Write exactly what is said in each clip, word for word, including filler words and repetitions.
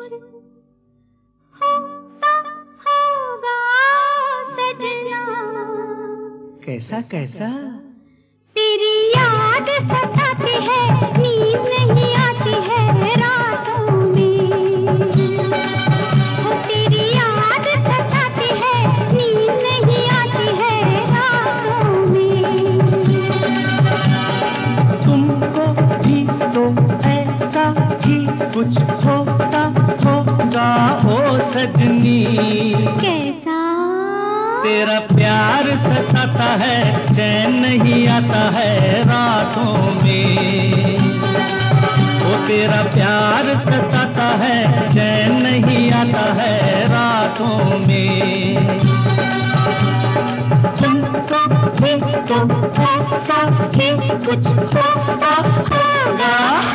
होता होगा सजना। कैसा कैसा? तेरी याद सताती है, नींद नहीं आती है रातों में। हो तेरी याद सताती है, नींद नहीं आती है रातों में। तुमको भी तो ऐसा ही कुछ होता होगा ओ सजनी। कैसा? तेरा प्यार सताता है, चैन नहीं आता है रातों में। वो तेरा प्यार सताता है, चैन नहीं आता है रातों में। तुमको भी तो ऐसा ही कुछ होता होगा।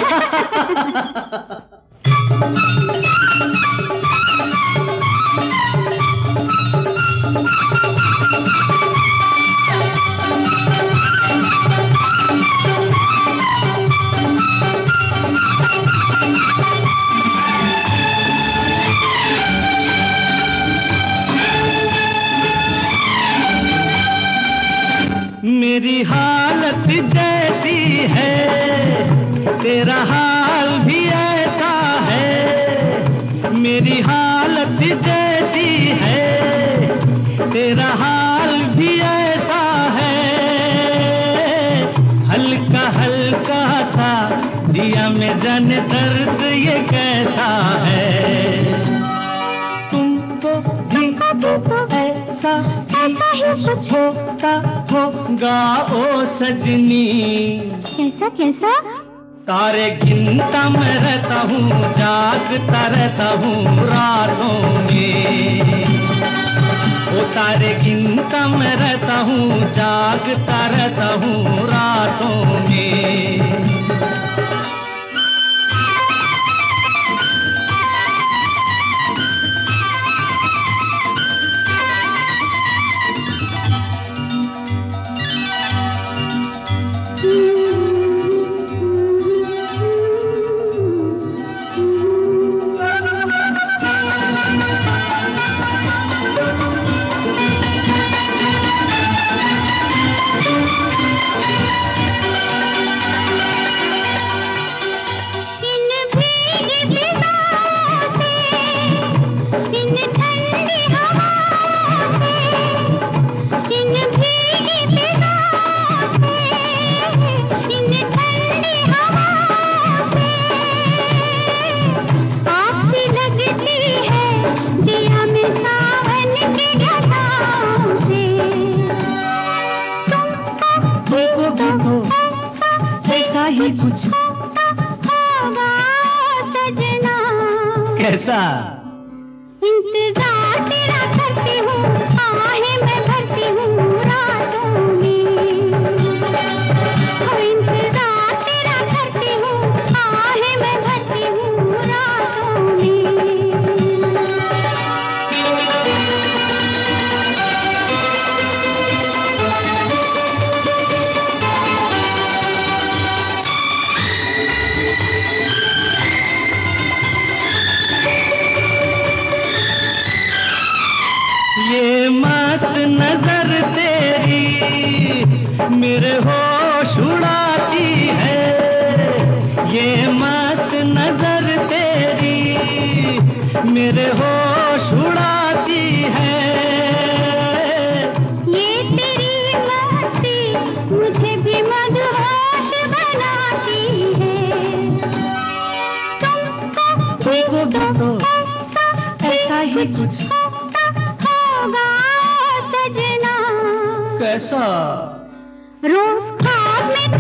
मेरी हालत जैसी है, तेरा हाल भी ऐसा है। मेरी हालत जैसी है, तेरा हाल भी ऐसा है। हल्का हल्का सा जिया में जाने दर्द ये कैसा है। तुमको भी तो ऐसा ऐसा ही कुछ होता होगा ओ सजनी। कैसा कैसा? तारे गिनता मैं रहता हूँ, जागता रहता हूँ रातों में। ओ तारे गिनता मैं रहता हूँ, जागता रहता हूँ रातों में। ऐसा ही कुछ होगा सजना। कैसा? इंतजार तेरा करती हूँ, आहें मैं भरती हूँ रातों में। हो इंतजार तेरा करती हूँ, आहें मैं भरती हूँ रातों में। ये मस्त नजर तेरी मेरे होश उड़ाती है। ये मस्त नजर तेरी मेरे होश उड़ाती है। ये तेरी मस्ती मुझे भी मदहोश बनाती है। तुमको भी तो ऐसा ही कुछ होगा सजना। कैसा? रोज ख्वाब में